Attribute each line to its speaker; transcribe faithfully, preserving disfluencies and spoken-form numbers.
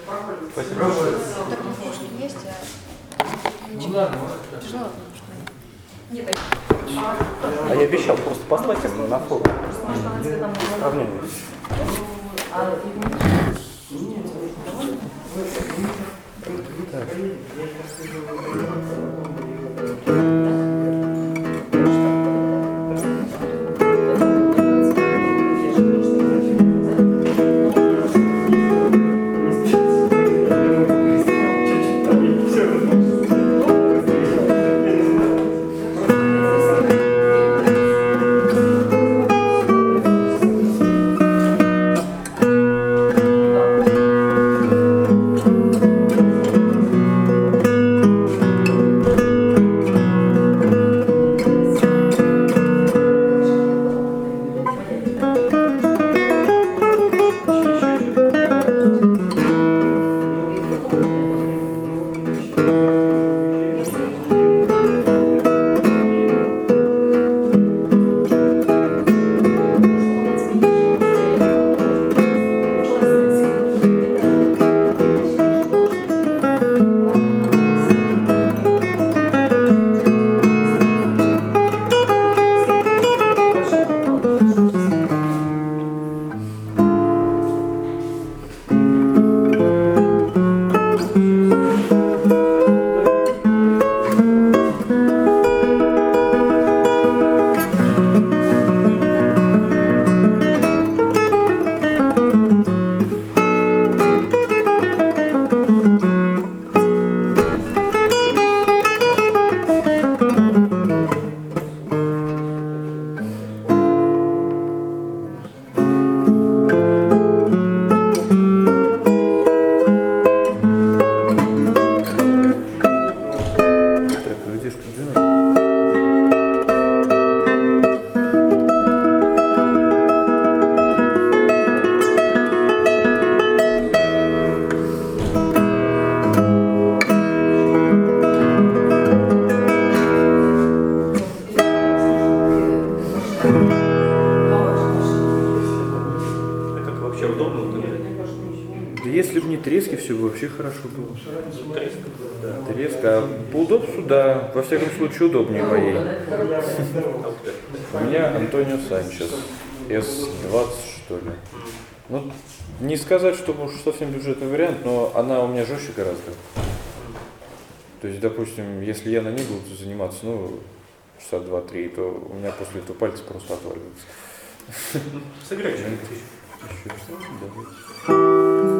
Speaker 1: Спасибо.
Speaker 2: Вот так на кошке есть, а...
Speaker 1: Ну ладно,
Speaker 2: Тяжело немножко.
Speaker 3: А я обещал просто послать им на форум. Сравнение.
Speaker 4: Если бы не трески, все бы вообще хорошо было. Да, треска. А по удобству, да, во всяком случае, удобнее моей. У меня Антонио Санчес. эс двадцать, что ли. Ну, не сказать, что уж совсем бюджетный вариант, но она у меня жестче гораздо. То есть, допустим, если я на ней буду заниматься, ну, часа два-три, то у меня после этого пальцы просто отваливаются.
Speaker 1: Сыграй что-нибудь.
Speaker 4: Еще что? Давайте.